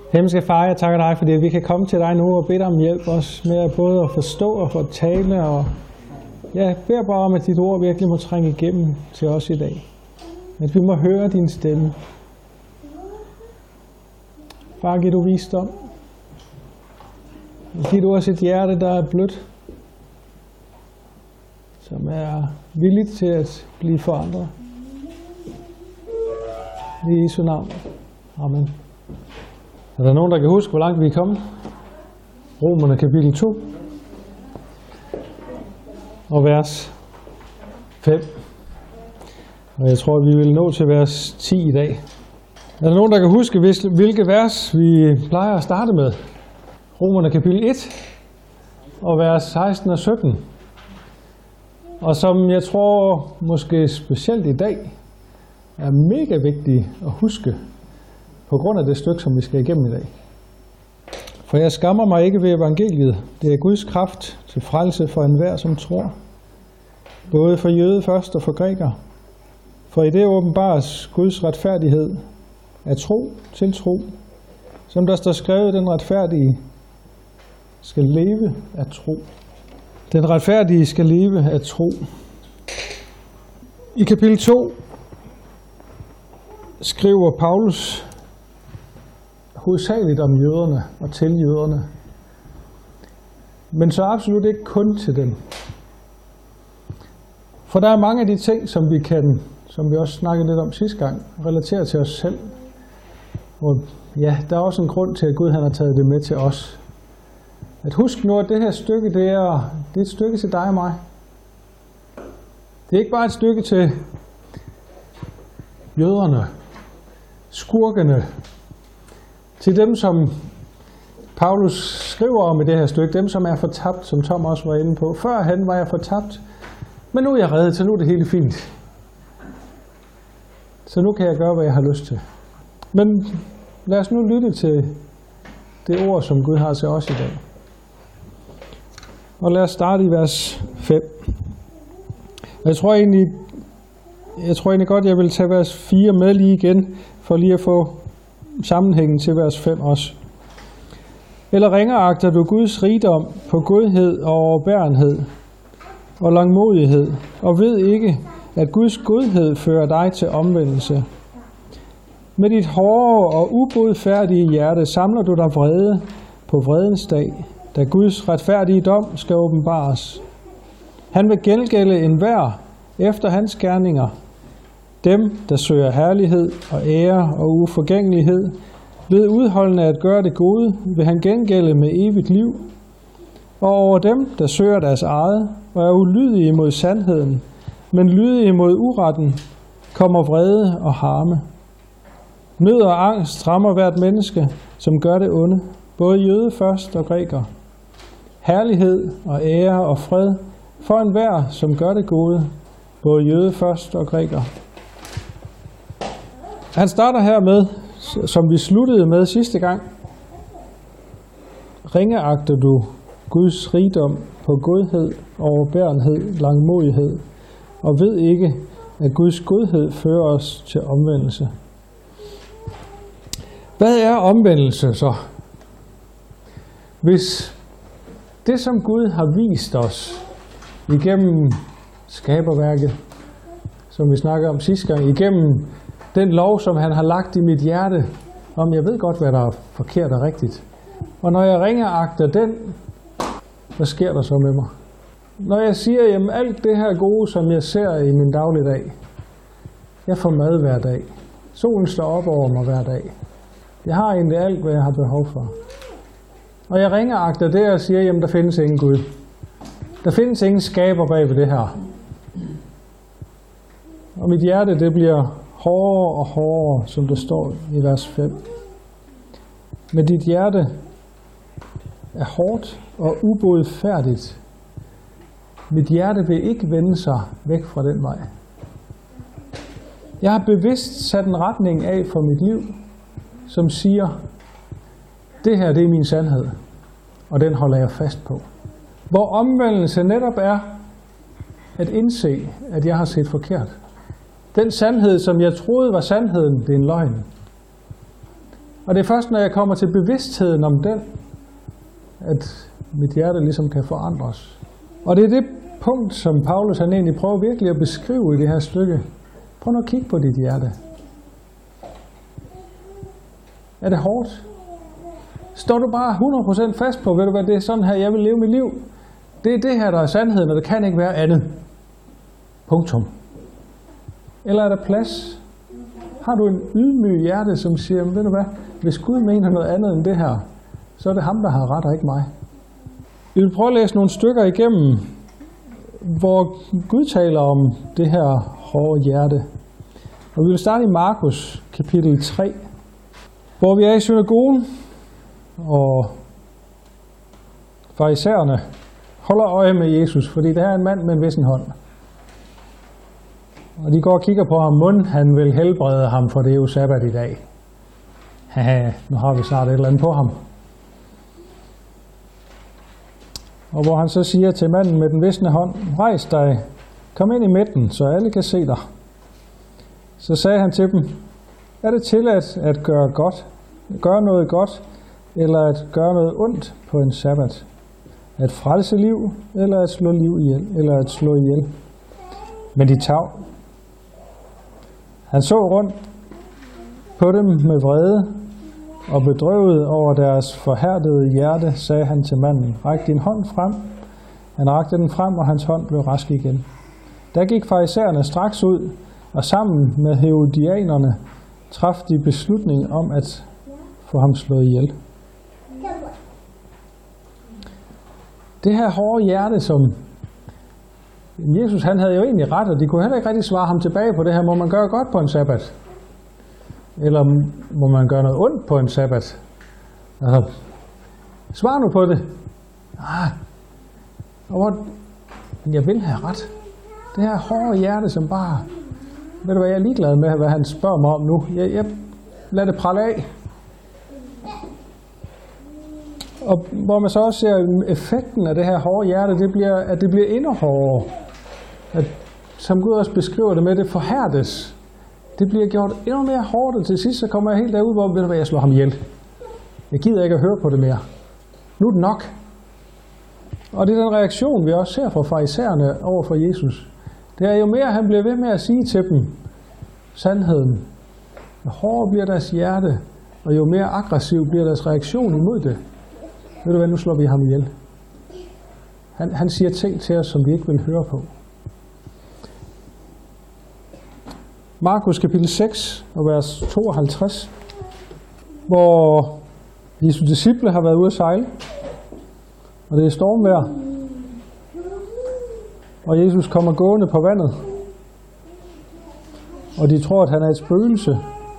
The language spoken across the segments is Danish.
Himmelske Far, jeg takker dig, fordi vi kan komme til dig nu og bede dig om hjælp også med både at forstå og for at tale. Og jeg beder bare om, at dit ord virkelig må trænge igennem til os i dag. At vi må høre din stemme. Far, giv du visdom. Giv du os et hjerte, der er blødt, som er villigt til at blive forandret. I Jesu navn. Amen. Er der nogen, der kan huske, hvor langt vi er kommet? Romerne kapitel 2 og vers 5. Og jeg tror, vi vil nå til vers 10 i dag. Er der nogen, der kan huske, hvilke vers vi plejer at starte med? Romerne kapitel 1 og vers 16 og 17. Og som jeg tror måske specielt i dag er mega vigtigt at huske på grund af det stykke, som vi skal igennem i dag. For jeg skammer mig ikke ved evangeliet. Det er Guds kraft til frelse for enhver, som tror. Både for jøde først og for græker. For i det åbenbares Guds retfærdighed af tro til tro. Som der står skrevet, den retfærdige skal leve af tro. Den retfærdige skal leve af tro. I kapitel 2 skriver Paulus hovedsageligt om jøderne og til jøderne. Men så absolut ikke kun til dem. For der er mange af de ting, som vi også snakkede lidt om sidste gang, relaterer til os selv. Og ja, der er også en grund til, at Gud han har taget det med til os. At husk nu, at det her stykke, det er et stykke til dig og mig. Det er ikke bare et stykke til jøderne, skurkene, til dem, som Paulus skriver om i det her stykke, dem, som er fortabt, som Tom også var inde på. Førhen var jeg fortabt, men nu er jeg reddet, så nu er det hele fint. Så nu kan jeg gøre, hvad jeg har lyst til. Men lad os nu lytte til det ord, som Gud har til os i dag. Og lad os starte i vers 5. Jeg tror egentlig godt, jeg vil tage vers 4 med lige igen, for lige at få sammenhængen til vers 5 også. Eller ringeagter du Guds rigdom på godhed og overbærenhed og langmodighed, og ved ikke, at Guds godhed fører dig til omvendelse. Med dit hårde og ubodfærdige hjerte samler du dig vrede på vredens dag, da Guds retfærdige dom skal åbenbares. Han vil gengælde enhver efter hans gerninger. Dem, der søger herlighed og ære og uforgængelighed, ved udholdende at gøre det gode, vil han gengælde med evigt liv. Og over dem, der søger deres eget og er ulydige mod sandheden, men lydige mod uretten, kommer vrede og harme. Nød og angst rammer hvert menneske, som gør det onde, både jøde først og græker. Herlighed og ære og fred for enhver, som gør det gode, både jøde først og græker. Han starter her med, som vi sluttede med sidste gang. Ringeagter du Guds rigdom på godhed, overbærenhed, langmodighed, og ved ikke, at Guds godhed fører os til omvendelse. Hvad er omvendelse så? Hvis det, som Gud har vist os igennem skaberværket, som vi snakker om sidste gang, igennem den lov, som han har lagt i mit hjerte, om jeg ved godt, hvad der er forkert og rigtigt. Og når jeg ringeagter den, hvad sker der så med mig? Når jeg siger, jamen alt det her gode, som jeg ser i min dagligdag, jeg får mad hver dag. Solen står op over mig hver dag. Jeg har egentlig alt, hvad jeg har behov for. Og jeg ringeagter det og siger, jamen der findes ingen Gud. Der findes ingen skaber bag ved det her. Og mit hjerte, det bliver hårdere og hårdere, som der står i vers 5. Men dit hjerte er hårdt og ubodfærdigt. Mit hjerte vil ikke vende sig væk fra den vej. Jeg har bevidst sat en retning af for mit liv, som siger, det her, det er min sandhed, og den holder jeg fast på. Hvor omvendelse netop er at indse, at jeg har set forkert. Den sandhed, som jeg troede var sandheden, det er en løgn. Og det er først, når jeg kommer til bevidstheden om den, at mit hjerte ligesom kan forandres. Og det er det punkt, som Paulus han egentlig prøver virkelig at beskrive i det her stykke. Prøv nu at kigge på dit hjerte. Er det hårdt? Står du bare 100% fast på, ved du hvad, det er sådan her, jeg vil leve mit liv. Det er det her, der er sandheden, og det kan ikke være andet. Punktum. Eller er der plads? Har du en ydmyg hjerte, som siger, ved du hvad, hvis Gud mener noget andet end det her, så er det ham, der har ret, og ikke mig. Vi vil prøve at læse nogle stykker igennem, hvor Gud taler om det her hårde hjerte. Og vi vil starte i Markus kapitel 3, hvor vi er i synagogen, og farisæerne holder øje med Jesus, fordi det her er en mand med en vissen hånd. Og de går og kigger på ham, mund han vil helbrede ham, for det er jo sabbat i dag. Haha, nu har vi snart et eller andet på ham. Og hvor han så siger til manden med den visne hånd, rejs dig, kom ind i midten, så alle kan se dig. Så sagde han til dem, er det tilladt at gøre noget godt, eller at gøre noget ondt på en sabbat? At frelse liv, eller at slå liv ihjel, eller at slå ihjel? Men de tav. Han så rundt på dem med vrede, og bedrøvet over deres forhærdede hjerte, sagde han til manden, ræk din hånd frem. Han rakte den frem, og hans hånd blev rask igen. Der gik farisæerne straks ud, og sammen med herodianerne traf de beslutning om at få ham slået ihjel. Det her hårde hjerte, som Jesus, han havde jo egentlig ret, og de kunne heller ikke rigtig svare ham tilbage på det her, må man gøre godt på en sabbat? Eller må man gøre noget ondt på en sabbat? Altså, svar nu på det. Men jeg vil have ret. Det her hårde hjerte, som bare, ved du hvad, jeg er ligeglad med, hvad han spørger mig om nu. Jeg lader det pralle af. Og hvor man så også ser effekten af det her hårde hjerte, det bliver, at det bliver endnu hårdere. At, som Gud også beskriver det med, det forhærdes. Det bliver gjort endnu mere hårdt, og til sidst så kommer jeg helt derud, hvor ved du hvad, jeg slår ham ihjel. Jeg gider ikke at høre på det mere. Nu er det nok. Og det er den reaktion, vi også ser fra farisæerne over for Jesus. Det er jo mere, han bliver ved med at sige til dem sandheden. Jo hårdere bliver deres hjerte, og jo mere aggressiv bliver deres reaktion imod det. Ved du hvad, nu slår vi ham ihjel. Han siger ting til os, som vi ikke vil høre på. Markus kapitel 6 og vers 52, hvor Jesu disciple har været ude at sejle, og det er stormvejr, og Jesus kommer gående på vandet, og de tror, at han er et spøgelse.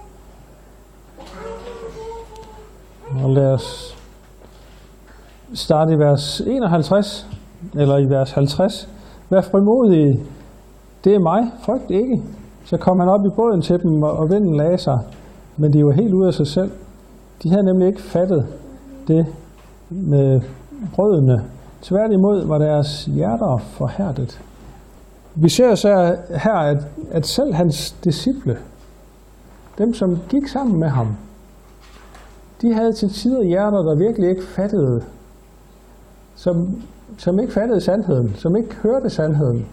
Og lad os starte i vers 51, eller i vers 50. Vær frimodige, det er mig, frygt ikke. Så kom han op i båden til dem, og vinden lagde sig, men de var helt ude af sig selv. De havde nemlig ikke fattet det med brødene. Tværtimod var deres hjerter forhærdet. Vi ser så her, at selv hans disciple, dem som gik sammen med ham, de havde til tider hjerter, der virkelig ikke fattede, som ikke fattede sandheden, som ikke hørte sandheden.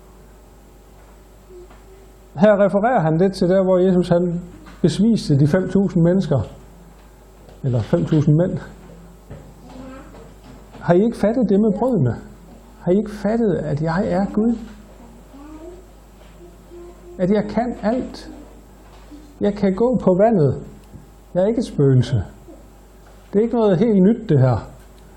Her refererer han lidt til der, hvor Jesus han besviste de 5.000 mennesker, eller 5.000 mænd. Har I ikke fattet det med brødene? Har I ikke fattet, at jeg er Gud? At jeg kan alt? Jeg kan gå på vandet. Jeg er ikke et spøgelse. Det er ikke noget helt nyt, det her.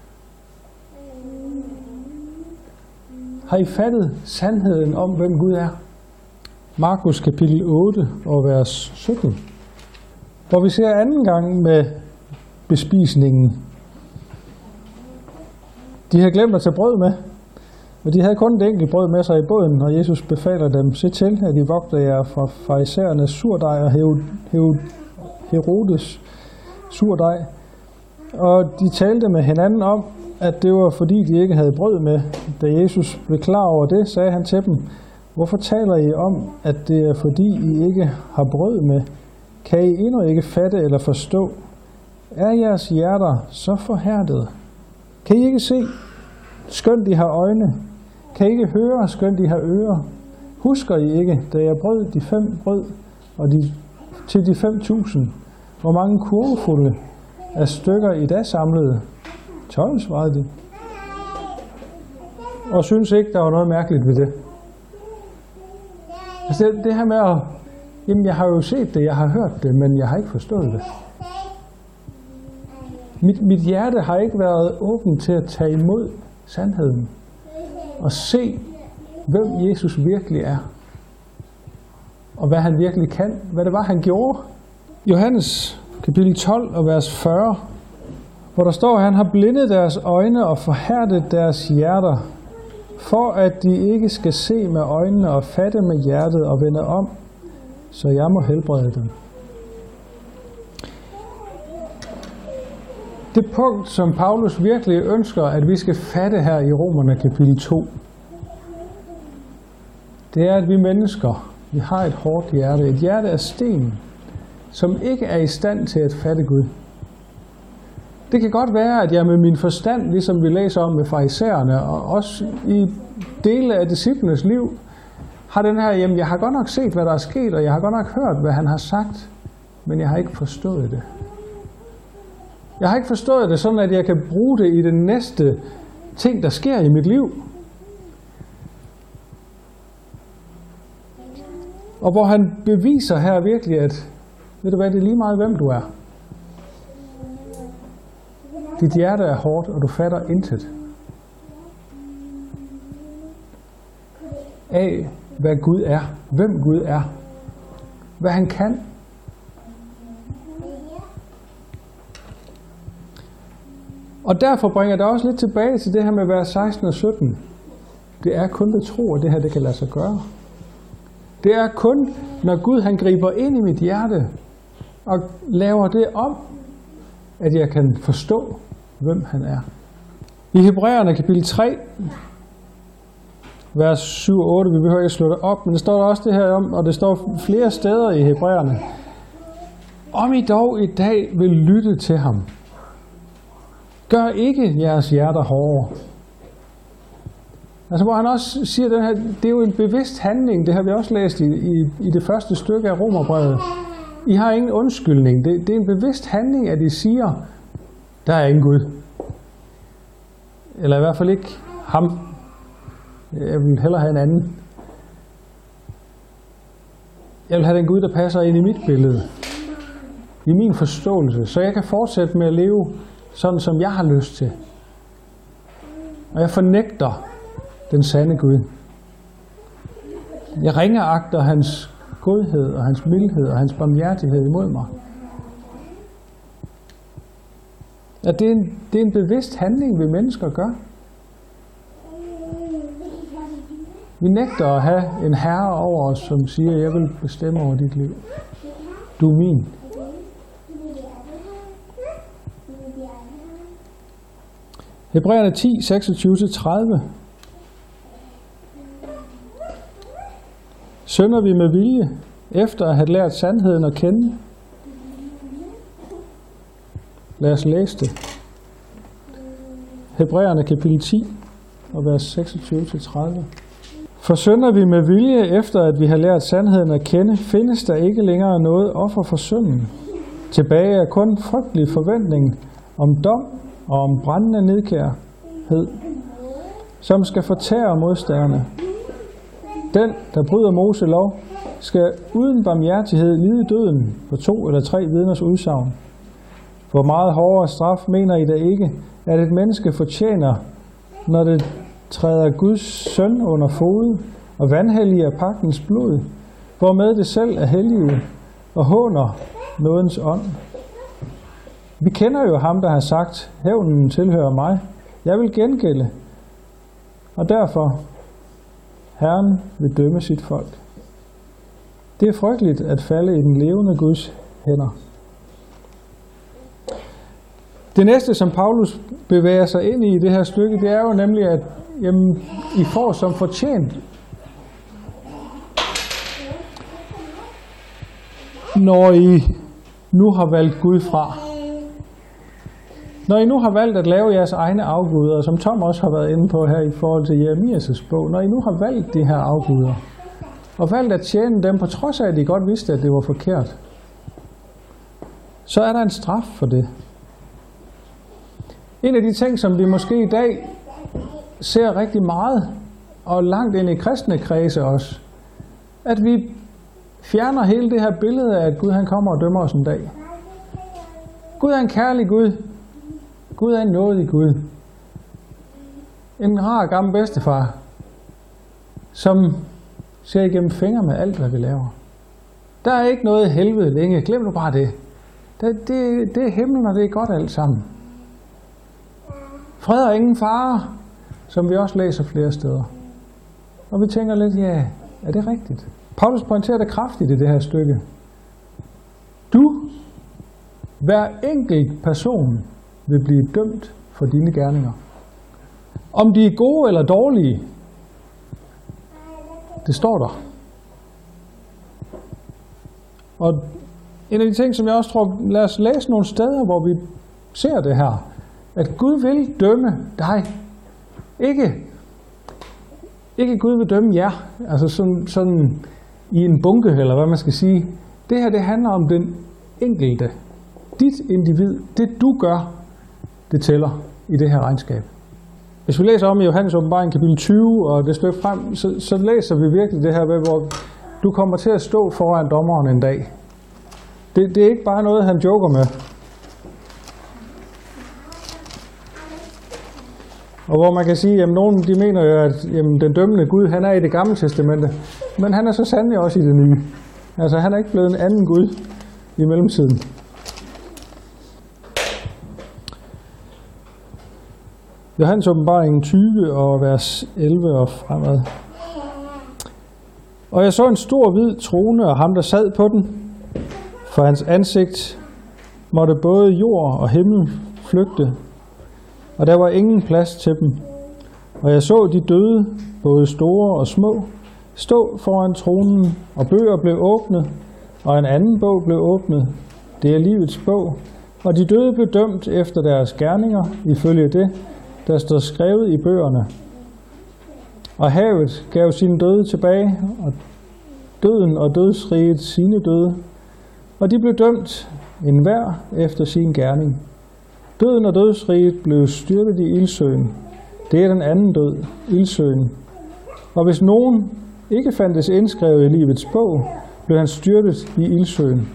Har I fattet sandheden om, hvem Gud er? Markus kapitel 8 og vers 17, hvor vi ser anden gang med bespisningen. De havde glemt at tage brød med, og de havde kun et enkelt brød med sig i båden, og Jesus befaler dem, se til, at de vogter jer fra farisæernes surdej og Herodes surdej. Og de talte med hinanden om, at det var fordi de ikke havde brød med. Da Jesus blev klar over det, sagde han til dem, hvorfor taler I om, at det er fordi I ikke har brød med? Kan I endnu ikke fatte eller forstå, Er jeres hjerter så forhærdede? Kan I ikke se, skønt I har øjne? Kan I ikke høre, skønt I har ører? Husker I ikke, da jeg brød de 5 brød og til de 5.000? Hvor mange kurvefulde af stykker I da samlede? 12, svarede de. Og synes ikke, der var noget mærkeligt ved det. Altså det her med at, jamen jeg har jo set det, jeg har hørt det, men jeg har ikke forstået det. Mit hjerte har ikke været åbent til at tage imod sandheden og se, hvem Jesus virkelig er. Og hvad han virkelig kan. Hvad det var, han gjorde. Johannes kapitel 12 og vers 40, hvor der står, at han har blindet deres øjne og forhærdet deres hjerter, for at de ikke skal se med øjnene og fatte med hjertet og vende om, så jeg må helbrede dem. Det punkt, som Paulus virkelig ønsker, at vi skal fatte her i Romerne kapitel 2, det er, at vi mennesker, vi har et hårdt hjerte, et hjerte af sten, som ikke er i stand til at fatte Gud. Det kan godt være, at jeg med min forstand, ligesom vi læser om med farisæerne, og også i dele af disciplenes liv, har den her, jamen jeg har godt nok set, hvad der er sket, og jeg har godt nok hørt, hvad han har sagt, men jeg har ikke forstået det. Jeg har ikke forstået det sådan, at jeg kan bruge det i den næste ting, der sker i mit liv. Og hvor han beviser her virkelig, at ved du hvad, det er lige meget, hvem du er. Dit hjerte er hårdt, og du fatter intet af, hvad Gud er, hvem Gud er, hvad han kan. Og derfor bringer det også lidt tilbage til det her med vers 16 og 17. Det er kun ved tro, at det her det kan lade sig gøre. Det er kun, når Gud han griber ind i mit hjerte og laver det om, at jeg kan forstå, hvem han er. I Hebræerne kapitel 3, vers 7 og 8, vi behøver ikke slå det op, men der står der også det her om, og det står flere steder i Hebræerne. Om I dog i dag vil lytte til ham, gør ikke jeres hjerter hårdere. Altså hvor han også siger, den her, det er jo en bevidst handling, det har vi også læst i det første stykke af Romerbrevet. I har ingen undskyldning. Det er en bevidst handling, at I siger, der er ingen Gud. Eller i hvert fald ikke ham. Jeg vil hellere have en anden. Jeg vil have den Gud, der passer ind i mit billede. I min forståelse. Så jeg kan fortsætte med at leve sådan, som jeg har lyst til. Og jeg fornægter den sande Gud. Jeg ringeagter hans godhed og hans mildhed og hans barmhjertighed imod mig. At det er en bevidst handling, vi mennesker gør. Vi nægter at have en herre over os, som siger, jeg vil bestemme over dit liv. Du er min. Hebræerne 10, 26-30. Synder vi med vilje, efter at have lært sandheden at kende? Lad os læse det. Hebræerne kapitel 10, og vers 26-30. For synder vi med vilje, efter at vi har lært sandheden at kende, findes der ikke længere noget offer for synden. Tilbage er kun frygtelig forventning om dom og om brændende nedkærhed, som skal fortære modstanderne. Den, der bryder Mose lov, skal uden barmhjertighed lide døden på 2 eller 3 vidners udsagn. Hvor meget hårdere straf mener I da ikke, at et menneske fortjener, når det træder Guds søn under fod og vanhelliger pagtens blod, hvormed det selv er helliget og håner nådens ånd. Vi kender jo ham, der har sagt, hævnen tilhører mig. Jeg vil gengælde. Og derfor, Herren vil dømme sit folk. Det er frygteligt at falde i den levende Guds hænder. Det næste, som Paulus bevæger sig ind i det her stykke, det er jo nemlig, at jamen, I får som fortjent. Når I nu har valgt Gud fra, Når I nu har valgt at lave jeres egne afguder, som Tom også har været inde på her i forhold til Jeremias' bog, når I nu har valgt de her afguder, og valgt at tjene dem, på trods af, at I godt vidste, at det var forkert, så er der en straf for det. En af de ting, som vi måske i dag ser rigtig meget, og langt ind i kristne kredse også, at vi fjerner hele det her billede af, at Gud han kommer og dømmer os en dag. Gud er en kærlig Gud. Gud er en nådig Gud. En rar gammel bedstefar, som ser igennem fingre med alt, hvad vi laver. Der er ikke noget helvede længe. Glem nu bare det. Det er himlen, og det er godt alt sammen. Fred og ingen fare, som vi også læser flere steder. Og vi tænker lidt, ja, er det rigtigt? Paulus pointerer det kraftigt i det her stykke. Hver enkelt person vil blive dømt for dine gerninger. Om de er gode eller dårlige, det står der. Og en af de ting, som jeg også tror, lad os læse nogle steder, hvor vi ser det her, at Gud vil dømme dig. Ikke Gud vil dømme jer, altså sådan i en bunke, eller hvad man skal sige. Det her, det handler om den enkelte. Dit individ, det du gør, det tæller i det her regnskab. Hvis vi læser om i Johannes åbenbaring kapitel 20, og det stykke frem, så læser vi virkelig det her med, hvor du kommer til at stå foran dommeren en dag. Det er ikke bare noget, han joker med. Og hvor man kan sige, at nogen de mener jo, at den dømmende Gud, han er i det gamle testamente, men han er så sandelig også i det nye. Altså han er ikke blevet en anden Gud i mellemtiden. Johannes åbenbaring 20 og vers 11 og fremad. Og jeg så en stor hvid trone, og ham der sad på den. For hans ansigt måtte både jord og himmel flygte, og der var ingen plads til dem. Og jeg så de døde, både store og små, stå foran tronen, og bøger blev åbnet, og en anden bog blev åbnet. Det er livets bog, og de døde blev dømt efter deres gerninger, ifølge det, der står skrevet i bøgerne. Og havet gav sine døde tilbage, og døden og dødsriget sine døde, og de blev dømt enhver efter sin gerning. Døden og dødsriget blev styrtet i ildsøen. Det er den anden død, ildsøen. Og hvis nogen ikke fandtes indskrevet i livets bog, blev han styrtet i ildsøen.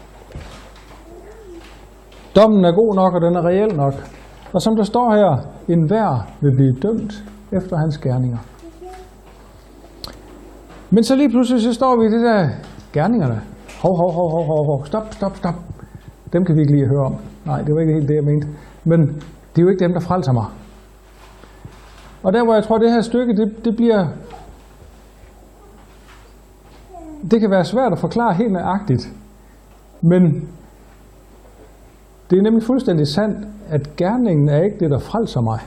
Dommen er god nok, og den er reel nok. Og som der står her, enhver vil blive dømt efter hans gerninger. Men så lige pludselig så står vi i det der gerningerne. Hov. Stop. Dem kan vi ikke lige høre om. Nej, det var ikke helt det, jeg mente. Men det er jo ikke dem, der frelser mig. Og der, hvor jeg tror, det her stykke, det kan være svært at forklare helt nøjagtigt. Men det er nemlig fuldstændig sandt, at gerningen er ikke det, der frelser mig.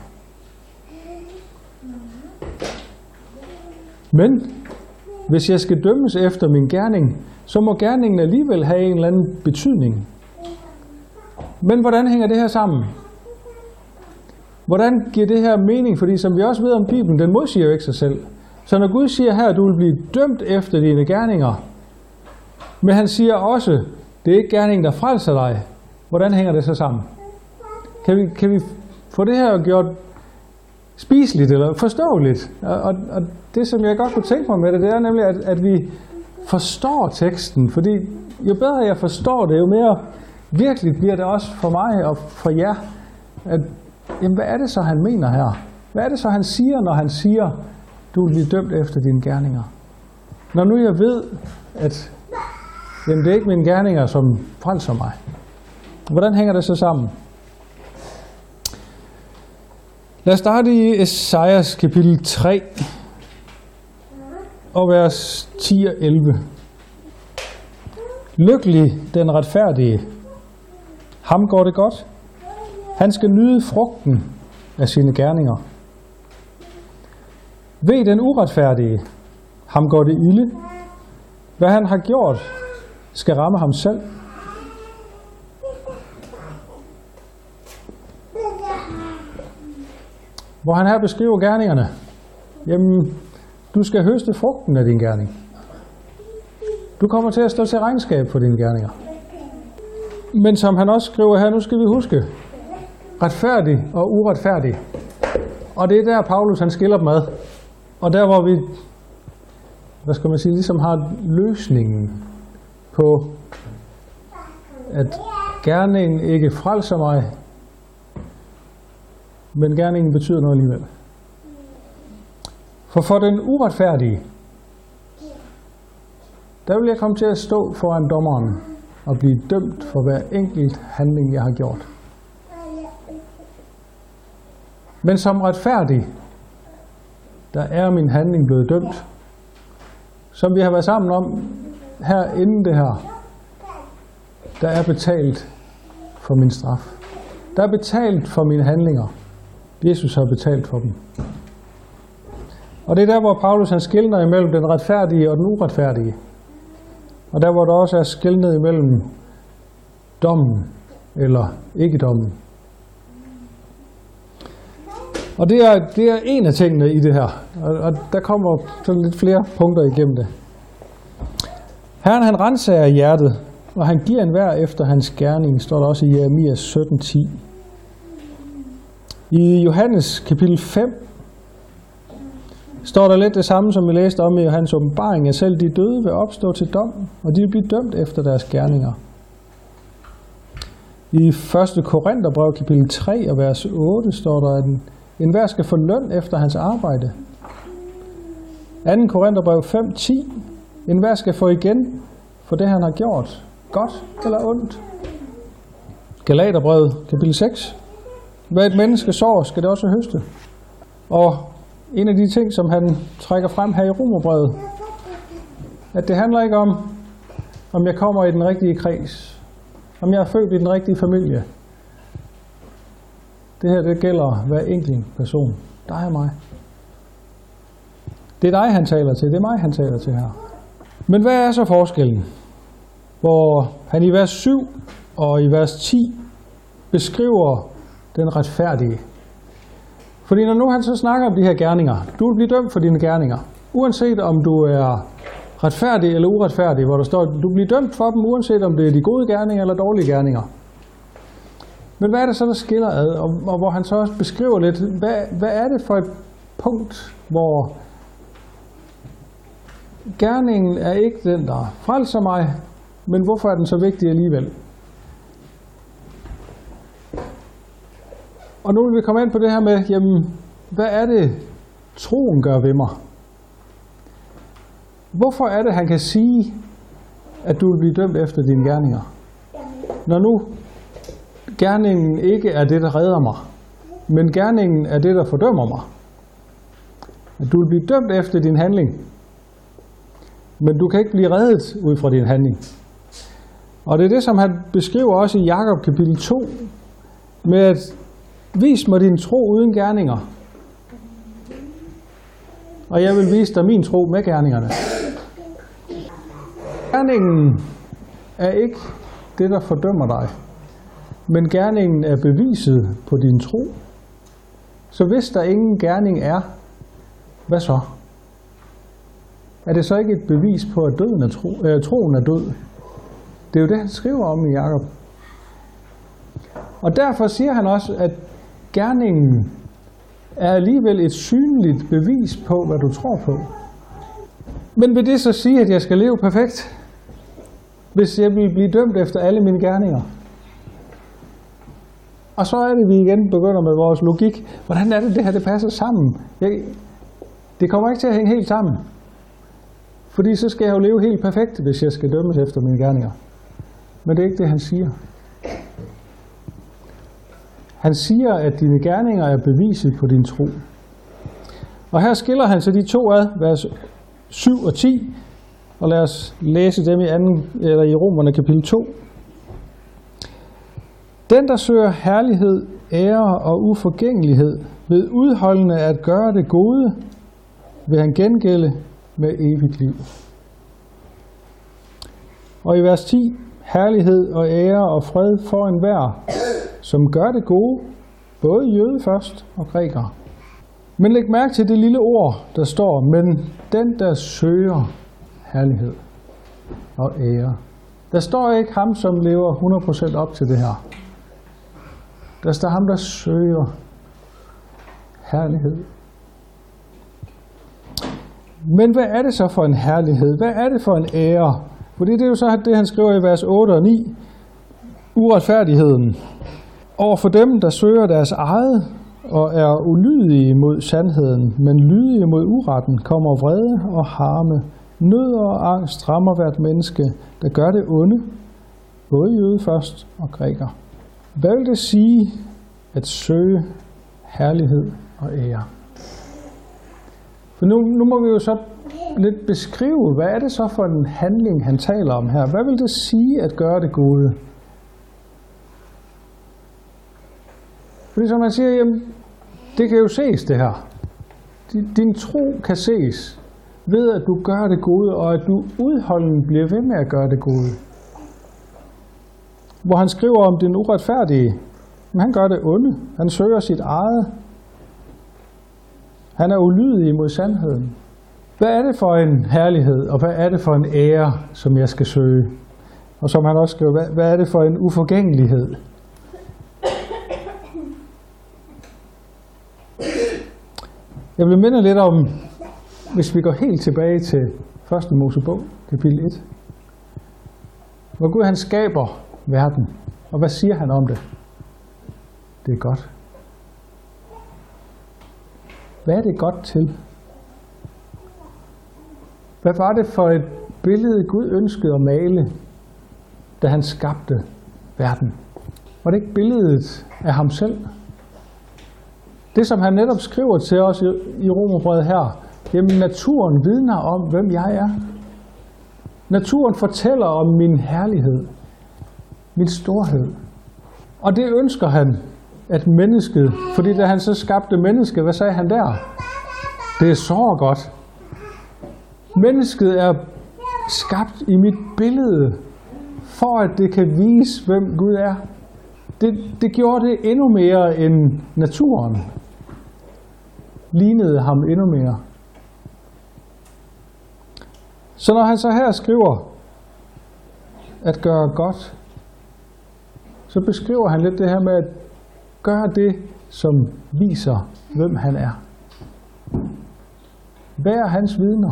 Men hvis jeg skal dømmes efter min gerning, så må gerningen alligevel have en eller anden betydning. Men hvordan hænger det her sammen? Hvordan giver det her mening? Fordi som vi også ved om Bibelen, den modsiger jo ikke sig selv. Så når Gud siger her, at du vil blive dømt efter dine gerninger, men han siger også, det er ikke gerningen, der frelser dig. Hvordan hænger det så sammen? Kan vi få det her gjort spiseligt eller forståeligt? Og det, som jeg godt kunne tænke mig med det er nemlig, at vi forstår teksten. Fordi jo bedre jeg forstår det, jo mere virkelig bliver det også for mig og for jer, at jamen, hvad er det så, han mener her? Hvad er det så, han siger, når han siger, du vil blive dømt efter dine gerninger? Når nu jeg ved, at jamen, det er ikke mine gerninger, som frelser mig. Hvordan hænger det så sammen? Lad os starte i Esajas kapitel 3 og vers 10 og 11. Lykkelig den retfærdige, ham går det godt. Han skal nyde frugten af sine gerninger. Ved den uretfærdige, ham går det ilde. Hvad han har gjort, skal ramme ham selv. hvor han her beskriver gerningerne. Jamen, du skal høste frugten af din gerning. Du kommer til at stå til regnskab for dine gerninger. Men som han også skriver her, nu skal vi huske, retfærdig og uretfærdig. Og det er der, Paulus han skiller dem ad. Og der, hvor vi, ligesom har løsningen på, at gerningen ikke frelser mig, men gerningen betyder noget alligevel. For den uretfærdige, der vil jeg komme til at stå foran dommeren og blive dømt for hver enkelt handling, jeg har gjort. Men som retfærdig, der er min handling blevet dømt. Som vi har været sammen om her inden det her, der er betalt for min straf. Der er betalt for mine handlinger. Jesus har betalt for dem. Og det er der, hvor Paulus han skelner imellem den retfærdige og den uretfærdige. Og der, hvor der også er skelnet imellem dommen eller ikke dommen. Og det er en af tingene i det her. Og der kommer sådan lidt flere punkter igennem det. Herren han renser hjertet, og han giver enhver efter hans gerning, står der også i Jeremias 17:10. I Johannes kapitel 5 står der lidt det samme, som vi læste om i Johannes åbenbaring, at selv de døde vil opstå til dom, og de vil blive dømt efter deres gerninger. I 1. Korintherbrev kapitel 3 og vers 8 står der, at enhver skal få løn efter hans arbejde. 2. Korintherbrev 5:10. Enhver skal få igen for det, han har gjort, godt eller ondt. Galaterbrevet kapitel 6. Hvad et menneske sår, skal det også høste. Og en af de ting, som han trækker frem her i Romerbrevet, at det handler ikke om jeg kommer i den rigtige kreds, om jeg er født i den rigtige familie. Det her, det gælder hver enkelt person. Dig og mig. Det er dig, han taler til. Det er mig, han taler til her. Men hvad er så forskellen? Hvor han i vers 7 og i vers 10 beskriver den retfærdige. Fordi når nu han så snakker om de her gerninger, du vil blive dømt for dine gerninger. Uanset om du er retfærdig eller uretfærdig, hvor der står, du bliver dømt for dem, uanset om det er de gode gerninger eller dårlige gerninger. Men hvad er det så, der skiller ad? Og hvor han så også beskriver lidt, hvad er det for et punkt, hvor gerningen er ikke den, der frelser mig, men hvorfor er den så vigtig alligevel? Og nu vil vi komme ind på det her med, jamen, hvad er det, troen gør ved mig? Hvorfor er det, han kan sige, at du vil blive dømt efter dine gerninger? Når nu gerningen ikke er det, der redder mig, men gerningen er det, der fordømmer mig. At du vil blive dømt efter din handling, men du kan ikke blive reddet ud fra din handling. Og det er det, som han beskriver også i Jakob kapitel 2, med at vis mig din tro uden gerninger, og jeg vil vise dig min tro med gerningerne. Gerningen er ikke det, der fordømmer dig, men gerningen er beviset på din tro. Så hvis der ingen gerning er, hvad så? Er det så ikke et bevis på, at troen er død? Det er jo det, han skriver om i Jakob. Og derfor siger han også, at gerningen er alligevel et synligt bevis på, hvad du tror på. Men vil det så sige, at jeg skal leve perfekt, hvis jeg vil blive dømt efter alle mine gerninger? Og så er det, vi igen begynder med vores logik. Hvordan er det her, det passer sammen? Det kommer ikke til at hænge helt sammen. Fordi så skal jeg jo leve helt perfekt, hvis jeg skal dømmes efter mine gerninger. Men det er ikke det, han siger. Han siger, at dine gerninger er beviset på din tro. Og her skiller han så de to ad, vers 7 og 10. Og lad os læse dem i Romerne kapitel 2. Den, der søger herlighed, ære og uforgængelighed, ved udholdende at gøre det gode, vil han gengælde med evigt liv. Og i vers 10, herlighed og ære og fred for enhver, som gør det gode, både jøde først og græker. Men læg mærke til det lille ord, der står, men den, der søger herlighed og ære. Der står ikke ham, som lever 100% op til det her. Der står ham, der søger herlighed. Men hvad er det så for en herlighed? Hvad er det for en ære? Fordi det er jo så det, han skriver i vers 8 og 9. Uretfærdigheden. Over for dem, der søger deres eget og er ulydige mod sandheden, men lydige mod uretten, kommer vrede og harme. Nød og angst rammer hvert menneske, der gør det onde, både jøde først og græker. Hvad vil det sige at søge herlighed og ære? For nu må vi jo så lidt beskrive, hvad er det så for en handling, han taler om her? Hvad vil det sige at gøre det gode? Fordi som man siger, jamen, det kan jo ses det her. Din tro kan ses ved, at du gør det gode, og at du udholdende bliver ved med at gøre det gode. Hvor han skriver om den uretfærdige, men han gør det onde. Han søger sit eget. Han er ulydig mod sandheden. Hvad er det for en herlighed, og hvad er det for en ære, som jeg skal søge? Og som han også skriver, hvad er det for en uforgængelighed? Jeg vil minde lidt om, hvis vi går helt tilbage til 1. Mosebog, kapitel 1. Hvor Gud han skaber verden. Og hvad siger han om det? Det er godt. Hvad er det godt til? Hvad var det for et billede, Gud ønskede at male, da han skabte verden? Var det ikke billedet af ham selv? Det, som han netop skriver til os i Romerbrevet her, jamen naturen vidner om, hvem jeg er. Naturen fortæller om min herlighed, min storhed. Og det ønsker han, at mennesket, fordi da han så skabte mennesket, hvad sagde han der? Det er så godt. Mennesket er skabt i mit billede, for at det kan vise, hvem Gud er. Det gjorde det endnu mere end naturen. Lignede ham endnu mere. Så når han så her skriver at gøre godt, så beskriver han lidt det her med at gøre det, som viser, hvem han er. Vær hans vidner.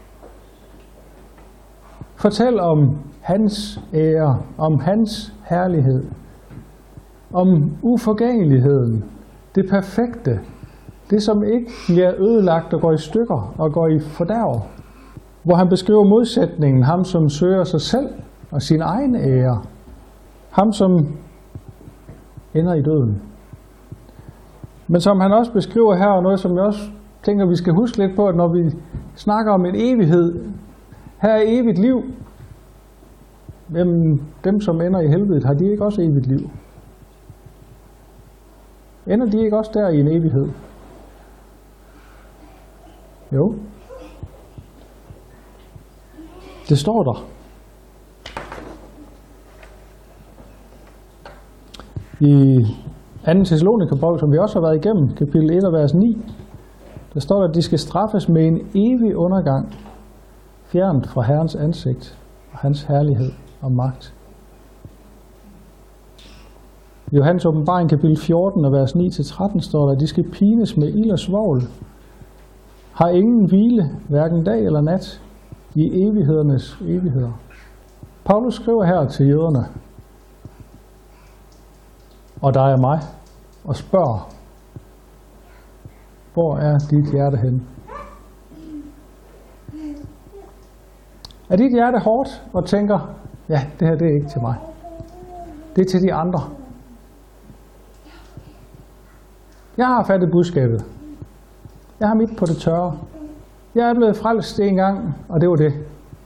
Fortæl om hans ære, om hans herlighed, om uforgængeligheden, det perfekte, det som ikke bliver ødelagt og går i stykker og går i fordærv. Hvor han beskriver modsætningen, ham som søger sig selv og sin egen ære. Ham som ender i døden. Men som han også beskriver her, og noget som jeg også tænker, vi skal huske lidt på, at når vi snakker om en evighed, her er evigt liv. Jamen, dem som ender i helvedet, har de ikke også evigt liv? Ender de ikke også der i en evighed? Jo. Det står der. I 2. Thessalonikerbrev, som vi også har været igennem, kapitel 1 og vers 9, der står der, at de skal straffes med en evig undergang, fjernt fra Herrens ansigt og hans herlighed og magt. I Johannes åbenbaring, kapitel 14 og vers 9-13 står der, at de skal pines med ild og svovl, har ingen hvile, hverken dag eller nat, i evighedernes evigheder. Paulus skriver her til jøderne, og dig og mig, og spørger, hvor er dit hjerte henne? Er dit hjerte hårdt og tænker, ja, det her det er ikke til mig. Det er til de andre. Jeg har fattet budskabet. Jeg har mit på det tørre. Jeg er blevet frelst en gang, og det var det.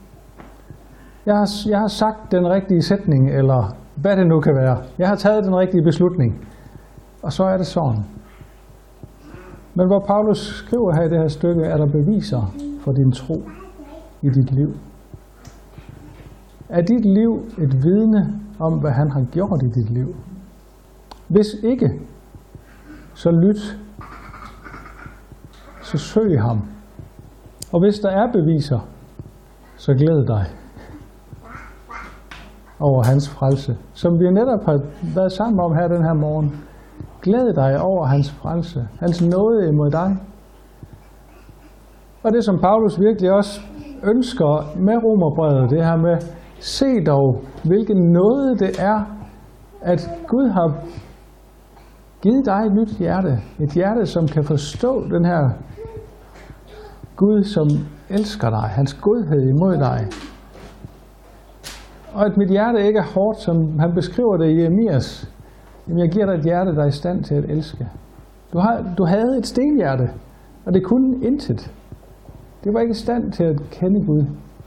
Jeg har sagt den rigtige sætning, eller hvad det nu kan være. Jeg har taget den rigtige beslutning. Og så er det sådan. Men hvor Paulus skriver her i det her stykke, er der beviser for din tro i dit liv. Er dit liv et vidne om, hvad han har gjort i dit liv? Hvis ikke, så lyt. så søg ham. Og hvis der er beviser, så glæd dig over hans frelse, som vi netop har været sammen om her den her morgen. Glæd dig over hans frelse, hans nåde imod dig. Og det som Paulus virkelig også ønsker med Romerbrevet, det her med, se dog, hvilken nåde det er, at Gud har givet dig et nyt hjerte. Et hjerte, som kan forstå den her Gud, som elsker dig, hans godhed imod dig. Og at mit hjerte ikke er hårdt, som han beskriver det i Jeremias. Jamen, jeg giver dig et hjerte, der er i stand til at elske. Du havde et stenhjerte, og det kunne intet. Det var ikke i stand til at kende Gud.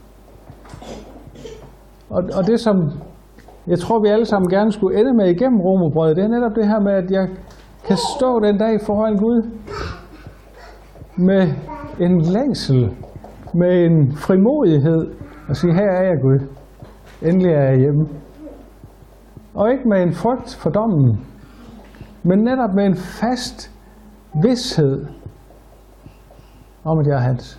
Og det, som jeg tror, vi alle sammen gerne skulle ende med igennem Romerbrevet, det er netop det her med, at jeg kan stå den dag foran Gud med en længsel, med en frimodighed, og sige, her er jeg Gud. Endelig er jeg hjemme. Og ikke med en frygt for dommen, men netop med en fast vished om, at jeg er hans.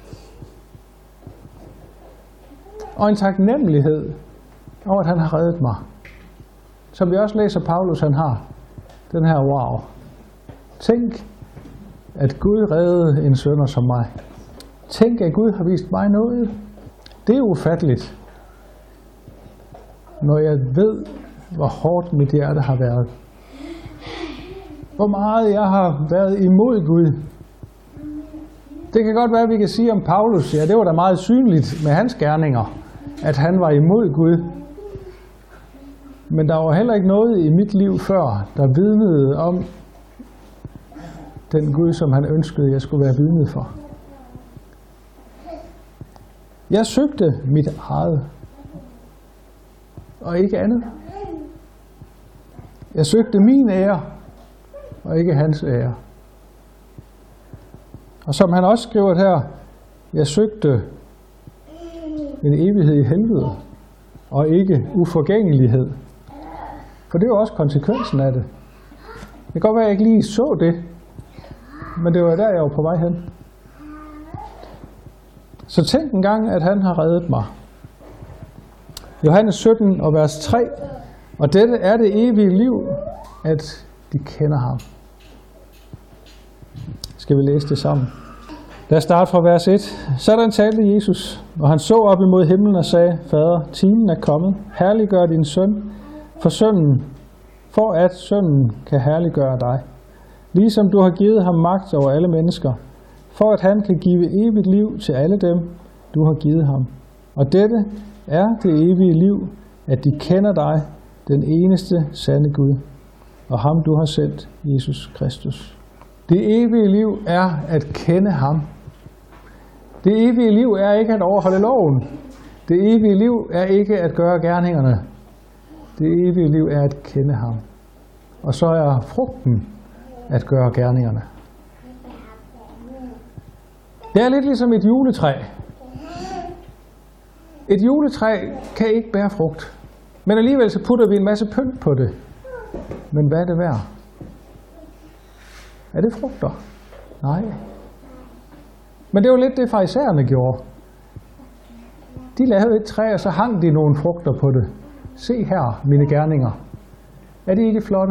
Og en taknemmelighed over, at han har reddet mig. Som vi også læser Paulus, han har. Den her wow. Tænk, at Gud reddede en sønder som mig. Tænk, at Gud har vist mig noget. Det er ufatteligt. Når jeg ved, hvor hårdt mit hjerte har været. Hvor meget jeg har været imod Gud. Det kan godt være, at vi kan sige om Paulus, ja, det var da meget synligt med hans gerninger, at han var imod Gud. Men der var heller ikke noget i mit liv før, der vidnede om den Gud, som han ønskede, jeg skulle være vidne for. Jeg søgte mit eget, og ikke andet. Jeg søgte min ære, og ikke hans ære. Og som han også skriver her, jeg søgte en evighed i helvede, og ikke uforgængelighed. For det er jo også konsekvensen af det. Det kan godt være, at jeg ikke lige så det, men det var der, jeg var på vej hen. Så tænk en gang, at han har reddet mig. Johannes 17 og vers 3. Og dette er det evige liv, at de kender ham. Skal vi læse det sammen? Lad os starte fra vers 1. Sådan talte Jesus, og han så op imod himlen og sagde, Fader, timen er kommet. Herliggør din søn, for at sønnen kan herliggøre dig. Ligesom du har givet ham magt over alle mennesker, for at han kan give evigt liv til alle dem, du har givet ham. Og dette er det evige liv, at de kender dig, den eneste sande Gud, og ham du har sendt, Jesus Kristus. Det evige liv er at kende ham. Det evige liv er ikke at overholde loven. Det evige liv er ikke at gøre gerningerne. Det evige liv er at kende ham. Og så er frugten at gøre gerningerne. Det er lidt ligesom et juletræ. Et juletræ kan ikke bære frugt. Men alligevel så putter vi en masse pynt på det. Men hvad er det værd? Er det frugter? Nej. Men det var lidt det, farisæerne gjorde. De lavede et træ, og så hang de nogle frugter på det. Se her, mine gerninger. Er de ikke flotte?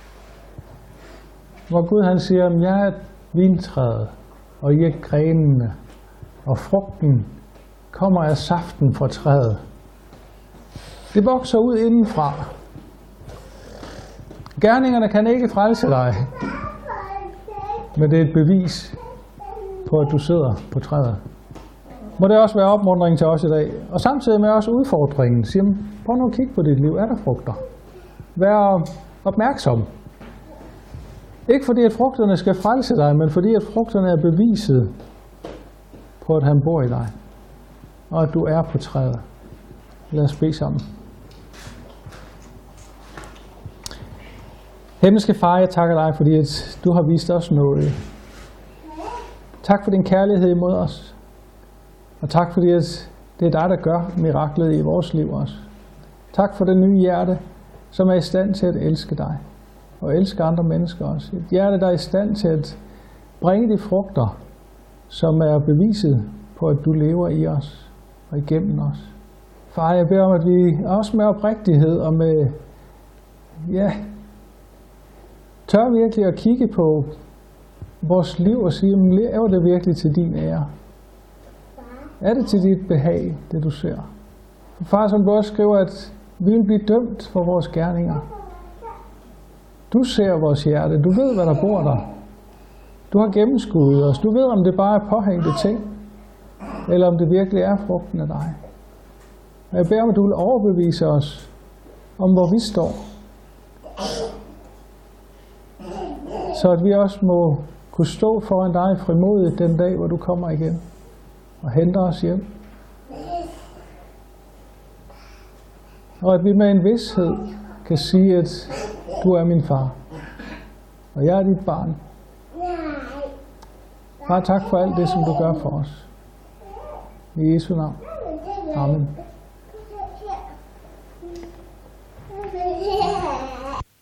Hvor Gud han siger, jeg er vintræet, og I er grenene, og frugten kommer af saften fra træet. Det vokser ud indenfra. Gerningerne kan ikke frelse dig, men det er et bevis på, at du sidder på træet. Må det også være opmuntring til os i dag, og samtidig med også udfordringen. Siger, prøv nu at kigge på dit liv. Er der frugter? Vær opmærksom. Ikke fordi, at frugterne skal frelse dig, men fordi, at frugterne er beviset på, at han bor i dig. Og at du er på træet. Lad os bede sammen. Himmelske Far, jeg takker dig, fordi at du har vist os noget. Tak for din kærlighed imod os. Og tak fordi, at det er dig, der gør miraklet i vores liv også. Tak for det nye hjerte, som er i stand til at elske dig. Og elske andre mennesker også. Et hjerte, der er i stand til at bringe de frugter, som er beviset på, at du lever i os og igennem os. Far, jeg beder om, at vi også med oprigtighed og med, tør virkelig at kigge på vores liv og sige, lever det virkelig til din ære? Er det til dit behag, det du ser? Far, som du også skriver, at vi vil blive dømt for vores gerninger. Du ser vores hjerte. Du ved, hvad der bor der. Du har gennemskuet os. Du ved, om det bare er påhængte ting, eller om det virkelig er frugten af dig. Og jeg beder om, at du vil overbevise os om, hvor vi står. Så at vi også må kunne stå foran dig frimodigt den dag, hvor du kommer igen og henter os hjem. Og at vi med en vished kan sige, at du er min far, og jeg er dit barn. Far, tak for alt det, som du gør for os. I Jesu navn. Amen.